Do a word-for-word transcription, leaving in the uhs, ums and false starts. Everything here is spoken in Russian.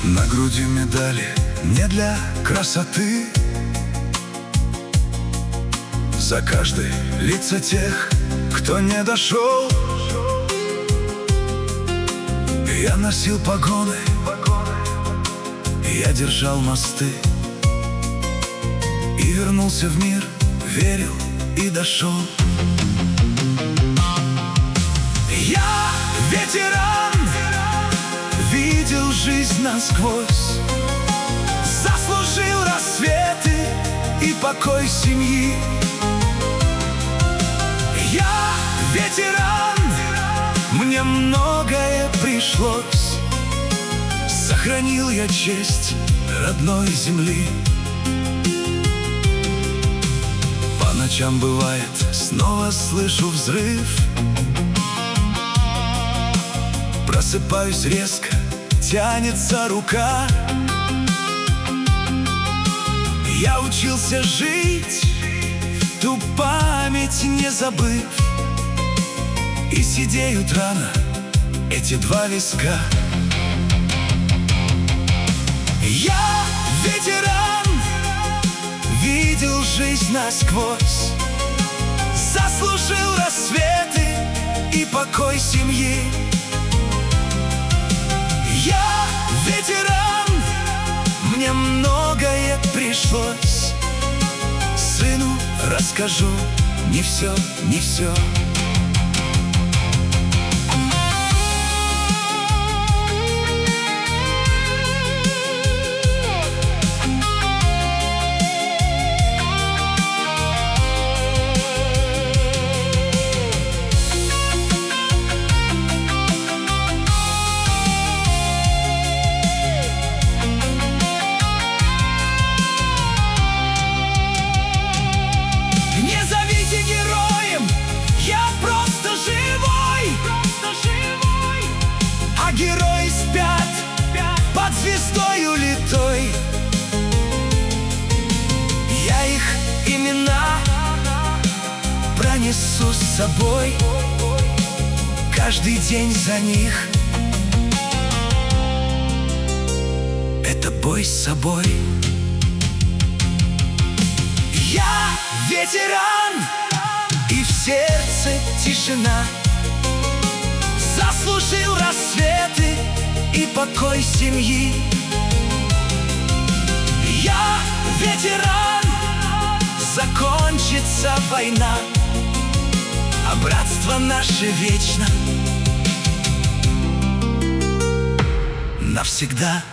На груди медали не для красоты, за каждой лица тех, кто не дошел. Я носил погоны, я держал мосты и вернулся в мир, верил и дошел. Я ветеран, видел жизнь насквозь, заслужил рассветы и покой семьи. Я ветеран, мне многое пришлось, сохранил я честь родной земли. По ночам бывает, снова слышу взрыв, просыпаюсь резко, тянется рука. Я учился жить, ту память не забыв, и сидеют рано эти два виска. Я ветеран, видел жизнь насквозь, заслужил рассветы и покой семьи. Я ветеран, мне многое пришлось, сыну расскажу не все, не все. Герои спят под звездою литой. Я их имена пронесу с собой, каждый день за них. Это бой с собой. Я ветеран, и в сердце тишина, заслужил рассветы и покой семьи. Я ветеран, закончится война, а братство наше вечно навсегда.